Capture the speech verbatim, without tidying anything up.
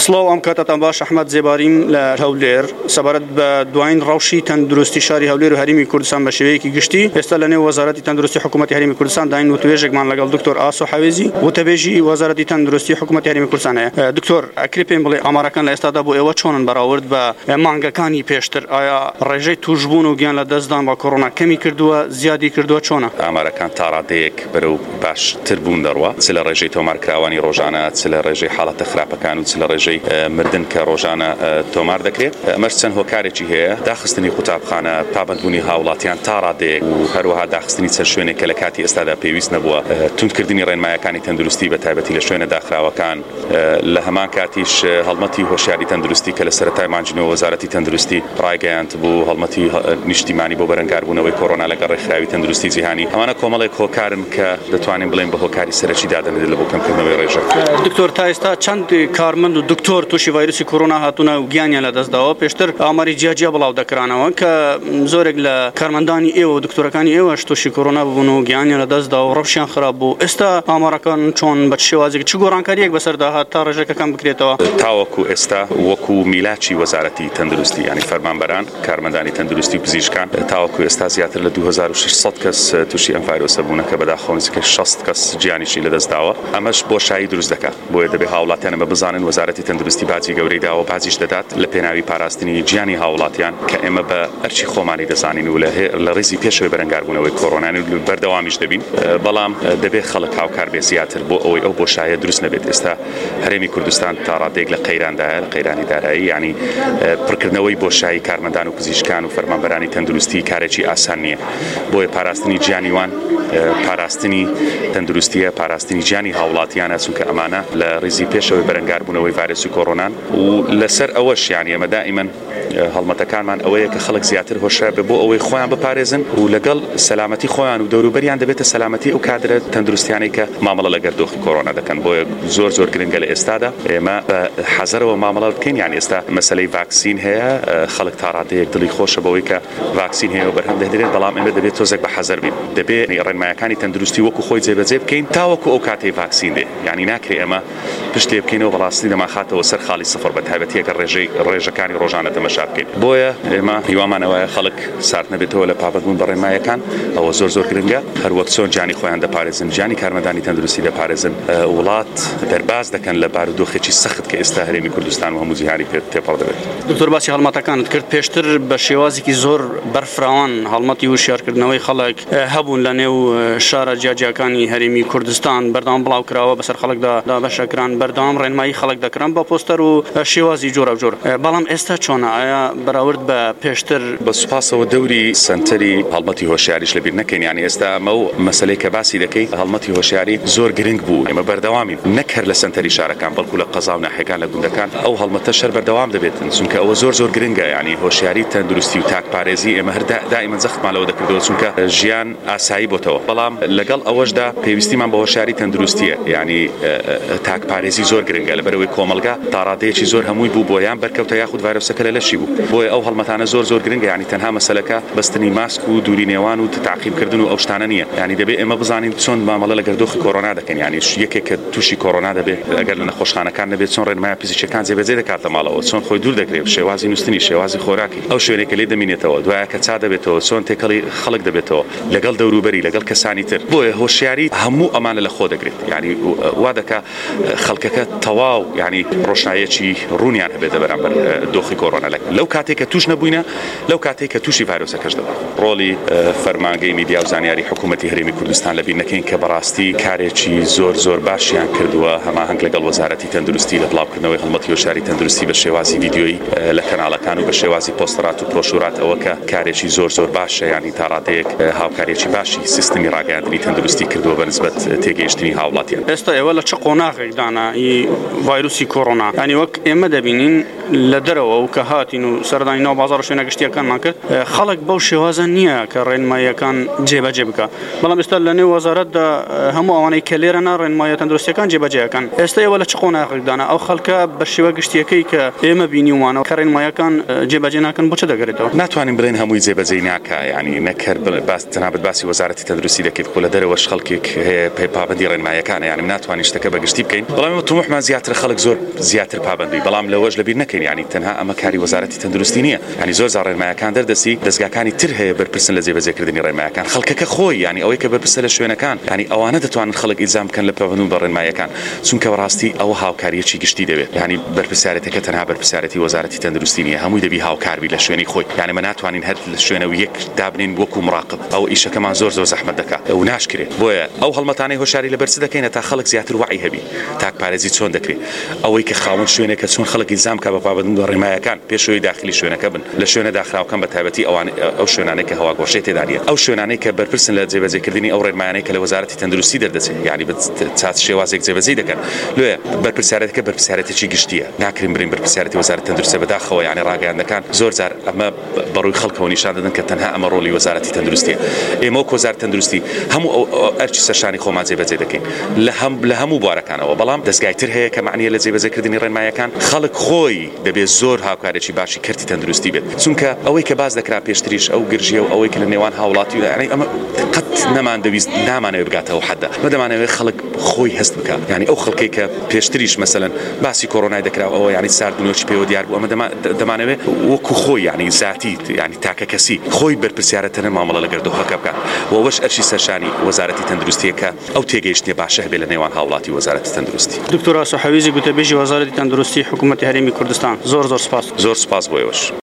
سڵاو ئەم کاتتان باش ئەحمەد زێباریم لە هەولێر سەبارەت بە دوایین ڕەوشی تەندروستی شاری هەولێر و هەرێمی کوردستان بە شێوەیەکی گشتی ئێستا لە نێو وەزارەتی تەندروستی حکوومەتی هەرێمی کوردستان داین وتوێژێکمان لەگەڵ دکتۆر ئاسۆ حەوێزی وتەبێژی وەزارەتی تەندروستی حکوومەتی هەرێمی کوردستان هەیە. دکتۆر ئەکرێ پێم بڵێ ئامارەکان لە ئێستادا بۆ ئێوە چۆنن بەراورد بە مانگەکانی پێشتر؟ ئایا ڕێژەی توشبوون و گیان لە دەستدان بە کۆڕۆنا کەمی کردووە، زیادی کردووە، چۆنە؟ ئامارەکان تا ڕادەیەک بەرەو باشتر بوون دەڕوە، چ لە ڕێژەی تۆمارکراوانی ڕۆژانە، چ لە ڕێژەی حاڵەتە خراپەکان و چ لە ڕێژەی مردن کە ڕۆژانە تۆمار دەکرێت. ئەمەش چەند هۆکارێکی هەیە، داخستنی قوتابخانە، پابەندبوونی هاوڵاتیان تا ڕادەیەک و هەروەها داخستنی چەند شوێنێک کە لە کاتی ئێستادا پێویست نەبووە، توندکردنی ڕێنمایەکانی تەندروستی بە تایبەتی لە شوێنە داخراوەکان. لە هەمان کاتیش هەڵمەتی هۆشیاری تەندروستی کە لە سەرەتای مانجنەوە وەزارەتی تەندروستی ڕایگەیاند بوو، هەڵمەتی نیشتیمانی بۆ بەرەنگاربوونەوەی کۆڕۆنا لەگەڵ ڕێکخراوی تەندروستی جیهانی. ئەمانە کۆمەڵێک هۆکارن کە دەتوانین بڵێن بە هۆکاری سەرەکی دادەنێت لە بۆ کەمکردنەوەی ڕێژە. دکتۆر تا ئێستا چەند کارمەند و دکتۆر تووشی ڤایرۆسی کۆڕۆنا هاتوونە و گیانیان لە دەستداوە؟ پێشتر ئاماری جیاجیا بڵاو دەکرانەوە کە زۆرێک لە کارمەندانی ئێوە و دکتۆرەکانی ئێوەش تووشی کۆڕۆنا ببوون و گیانیان لە دەستدا و ڕەوشیان خراپ بوو. ئێستا ئامارەکان چۆن، بە چ شێوازێک، چ گۆڕانکاریەک بەسەردا هات تا ڕێژەکەکان بکرێتەوە؟ تاوەکو ئێستا وەکو میلاچی وەزارەتی تەندروستی، یعنی فەرمانبەران، کارمەندانی تەندروستی و پزیشکان، تاوەکو ئێستا زیاتر لە دوو هەزار و شەشسەد کەس تووشی ئەم ڤایرۆسە بوونە کە بەداخەوە نزیکەی شەست کەس گیانیشی لە دەستداوە. ئەمەش بۆشایی دروست دەکات، بۆیە دەبێت هاوڵاتیان ئەمە بزانن وەزارەتی تەندروستی باجی گەورەی داوە، باجیش دەدات لە پێناوی پاراستنی گیانی هاوڵاتیان کە ئێمە بە ئەرچی خۆمانی دەزانین و لە ڕێزی پێشەوەی بەرەنگاربوونەوەی کۆڕۆنا بەردەوامیش دەبین، بەڵام دەبێت خەڵک هاوکار بێ زیاتر بۆ ئەوەی ئەو بۆشایە دروست نەبێت. ئێستا هەرێمی کوردستان تا ڕادێک لە قەیراندایە، لە قەیرانی دارایی، یعنی پڕکردنەوەی بۆشایی کارمەندان و پزیشکان و فەرمانبەرانی تەندروستی کارێکی ئاسان نییە. بۆیە پاراستنی گیانی وان پاراستنی تەندروستیە، پاراستنی گیانی هاوڵاتیانە، چونکە ئەمانە لە ڕێزی پێشەوەی بەرەنگاربوونەوەی ڤایرۆسی کۆڕۆنان. و لەسەر ئەوەش یعنی ئەمە دائیمەن هەڵمەتەکانمان ئەوەیە کە خەڵک زیاتر هۆشیار بێ بۆ ئەوەی خۆیان بپارێزن و لەگەڵ سەلامەتی خۆیان و دەوروبەریان دەبێتە سەلامەتی ئەو کادرە تەندروستیانەی کە مامەڵە لەگەر دۆخی کۆڕۆنا دەکەن. بۆیە زۆر زۆر گرنگە لە ئێستادا ئێمە بە حەزەرەوە مامەڵە بکەین. یعنی ئێستا مەسەلەی ڤاکسین هەیە، خەڵک تا ڕادەیەک دڵی خۆشە بەوەی کە ڤاکسین هەیە و بەرهەم دەهێنرێت، بەڵام ئێمە دەبێت تۆزێک بە حەزەر بین. دەبێت ڕێنمایەکانی تەندروستی وەکو خۆی جێبەجێ بکەین تاوەکو ئەو کاتەی ڤاکسین دێ. یعنی ناکرێت ئێمە پشتێ بکەینەوە بەڕاستی دەماخاتەوە سەر خاڵی سفر بە تایبەتی ئەگەر ڕێژەی ڕێژەکانی ڕۆژانە تەمەشا بکەین. بۆیە ئێمە هیوامانەوەیە خەڵک سارد نەبێتەوە لە پابەندبوون بە ڕێنمایەکان، ئەوە زۆر زۆر گرنگە. هەروەک چۆن گیانی خۆیان دەپارێزن، گیانی کارمەندانی تەندروستی دەپارێزن. وڵات دەرباز دەکەن لە بارودۆخێکی سەخت کە ئێستا هەرێمی کوردستان و هەموو جیهانی تێپەڕ دەبێت. دکتۆر باسی هەڵمەتەکانت کرد. پێشتر بە شێوازێکی زۆر بەرفراوان هەڵمەتی وشیارکردنەوەی خەڵک هەبوون لە نێو شارە جیاجیەکانی هەرێمی کوردستان، بەردەوام بڵاو کراوە، بەسەر خەڵکدا دابەشەکران، بەردەوام ڕێنمایی خەڵک دەکران بە پۆستەر و شێوازی جۆرە جۆر. بەڵام ئێستا چۆنە؟ ئایا بەراورد بە پێشتر؟ بە سوپاسەوە دەوری سنتەری هەڵمەتی هۆشیاریش لەبیر نەکەین. یعنی ئێستا ئەمە و مەسەلەی کە باسی دەکەی هەڵمەتی هۆشیاری زۆر گرنگ بوو. ئێمە بەردەوامین نەک هەر لە سنتەری شارەکان، بەڵکو لە قەزا و ناحیەکان لە گوندەکان ئەو هەڵمەتە شەر بەردەوام دەبێتن، چونکە ئەوە زۆر زۆر گرنگە. یعنی هۆشیاری تەندروستی و تاکپارێزی ئێمە هەر دائیمەن زەختمانەوە دەکردەوە، چونکە ژیان ئاسایی بۆتەوە. بەڵام لەگەڵ ئەوەشدا پێویستیمان بە هۆشیاری تەندروستیە. یعنی تاکپارێزی زۆر گرنگە لەبەرەوەی کۆمەلگا تا ڕادەیەکی زۆر هەمووی بوو بۆیان بەرکەوتە یاخود ڤایرۆسەکە لە لەشی بوو. بۆیە ئەو هەڵمەتانە زۆر زۆر گرنگە. یعنی تەنها مەسەلەکە بەستنی ماسک و دووری نێوان و تاقیبکردن و ئەو شتانە نییە. یعنی دەبێت ئێمە بزانین چۆن مامەڵە لەگەر دۆخی کۆڕۆنا دەکەن. یعنی یەکێک کە تووشی کۆڕۆنا دەبێت ئەگەر لە نەخۆشخانەکان نەبێت چۆن ڕێنمای پزیشکیەکان جێبەجێ دەکاتە ماڵەوە، چۆن خۆی دوور دەگرێت، شێوازی نووستنی، شێوازی خۆراکی، ئەو شوێنێکە لێ دەمینێتەوە، دوایە کە چا دەبێتەوە، چۆن تێکەڵی خەڵک دەبێتەوە لەگەڵ دەوروبەری، لەگەڵ کەسانی تر. بۆیە هۆشیاری هەموو ئەمانە لە خۆ دەگرێت. یعنی وا دەکا خەڵکەکە تەواو یعنی ڕۆشنایەکی ڕوونیان هەبێتە بەرامبەر دۆخی کۆڕۆنا. لەو کاتێک کە توش نەبووینە، لەو کاتێک کە تووشی ڤایرۆسەکەش دەبێت. ڕۆڵی فەرمانگەی میدیا و زانیاری حکوومەتی هەرێمی کوردستان لەبیر نەکەین کە بەڕاستی کارێکی زۆر زۆر باشیان کردووە، هەماهەنگ لەگەڵ وەزارەتی تەندروستی لە بڵاوکردنەوەی هەڵمەتی هۆشیاری تەندروستی بە شێوازی ڤیدیۆیی لە کەناڵەکان و بە شێوازی پۆستەرات و پرۆشورات، ئەوە کە کارێکی زۆر زۆر باشە. یعنی تا ڕادەیەک هاوکاریەکی باشی سیستمی ڕاگەیاندنی تەندروستی کردووە بە نسبەت تێگەیشتنی هاوڵاتیان. ئێستا ئێوە لە چ قۆناغێکدانە ڤایرۆسی کۆڕۆنا؟ ینی وەک ئێمە دەبینین لە دەرەوە و کە هاتین و سەردانی ناو بازاڕ و شوێنە گشتیەکانمان کرد، خەڵک بەو شێوازە نییە کە ڕێنماییەکان جێبەجێ بکە. بەڵام ئێستا لە نێو وەزارەتدا هەموو ئەوانەی کە لێرەنا ڕێنماییە تەندروستیەکان جێبەجێەکان. ئێستا ئێوە لە چ قۆناغێکدانە ئەو خەڵکە بە شێوە گشتیەکەی کە ئێمە بینیومانەوە کە ڕێنماییەکان جێبەجێ ناکەن بۆ چ دەگەرێتەوە؟ ناتوانین بڵێن هەمووی جێبەجێ ناکە. یعنی نەکەر باس تەنابەت باسی وەزارەتی تەندروستی دەکەیت خۆ لە دەرەوەش خەڵکێک هەیە پابەندی ڕێنماییەکانە یعنی ناتوانین شتەکە بەگشتی بکەین بەڵام طموحمان زیاتر خەڵک زۆر زیاتر پابەندی بەڵام لەوەش لەبیر نەکەین یعنی تەنها ئەمە کاری وەزارەتی تەندروستی نییە یعنی زۆر زار ڕێنماییەکان دەردەسی دەستگاکانی تر هەیە بەرپرسن لە جێبەجێکردنی ڕێنماییەکان خەڵکەکە خۆی یعنی ئەوەی کە بەرپرسە لە شوێنەکان یعنی ئەوانە دەتوانن خەڵک ئیلزام بکەن لە پابەندی بە ڕێنماییەکان چونکە بەڕاستی ئەوە هاوکاریەکی گشتی دەبێت یعنی بەرپرسیارەتەکە تەنها بەرپرسیارەتی وەزارەتی تەندروستی نییە هەمووی دەبی هاوکاربی لە شوێنی خۆی یعنی مە ناتوانین هەر لە شوێنەوە یەک دابنین وەکو مراقب ئەو ئیشەکەمان زۆر زۆر زەحمەت دەکات ئەو ناشکرێت بۆیە ئەو هەڵمەتانەی هۆشاری لەبەرچ دەکەین تا خەڵک زیاتر وعی هەبی تاکپارێزی چۆن دەکرێت ئەوەی کە خاوەن شوێنێکە چۆن خەڵک ئیلزام کا بە پابەندی بە ڕێنماییەکان پێشەوەی داخلی شوێنەکە بن لە شوێنە داخراوەکان بە تایبەتی ئەوان ئەو شوێنانەی کە هەواگۆشەی تێدا نیە ئەو شوێنانەی کە بەرپرسن لە جێبەجێکردنی ئەو ڕێنمایانەی کە لە وەزارەتی تەندروستی دەردەچێت یعنی بە چات شێوازێک جێبەجێ دەکەن لێ بەرپرسیارەتەکە بەرپرسیارەتێکی گشتیە ناکرین برین بەرپرسیارەتی وەزارەتی تەندروستی بەداخەوە یعنی ڕاگەیاندەکان زۆر جار ئەمە بەڕووی خەڵکەوە نیشان دەدەن کە تەنها ئەمە ڕۆڵی وەزارەتی تەندروستیە ئێمە وەک وەزارەتی تەندروستی هەموو ئەرچی سەرشانی خۆمان جێبەجێ دەکەین لە هەم لە هەموو بوارەکانەوە بەڵام دەستگای تر هەیە کە معنیە لە جێبەجێکردنی ڕێنماییەکان خەڵک خۆی دەبێت زۆر هاوکارێکی باشی کردی تەندروستی بێت چونکە ئەوەی کە باز دەکرا پێشتریش ئەو گرژیە و ئەوەی کە لە نێوان هاوڵاتی و یعنی ئەمە قەت نەمان دەویست نامانەوێت بگاتەوە حەدە مە دەمانەوێت خەڵک خۆی هەست بکات یعنی ئەو خەڵکەی کە پێشتریش مەسەلەن باسی کۆڕۆنای دەکراوە ئەوە یعنی ساردبوونەوەی پێوە دیار بوو ئەمە دەمانەوێت وەکو خۆی یعنی زاتی یعنی تاکە کەسی خۆی بەرپرسیارەتەنە مامەڵە لە گەردەوەکە بکات وەوەش ئەرشی سەرشانی وەزارەتی تەندروستیە کە ئەو تێگەیشتنی باشە هەبێت لە نێوان هاوڵاتی وەزارەتی تەندروستی دکتۆر ئاسۆ حەویزی گوتەبێژی وەزارەتی تەندروستی حکوومەتی هەرێمی کوردستان زۆر زۆر سپاس زۆر سپاس بۆ ئێوەش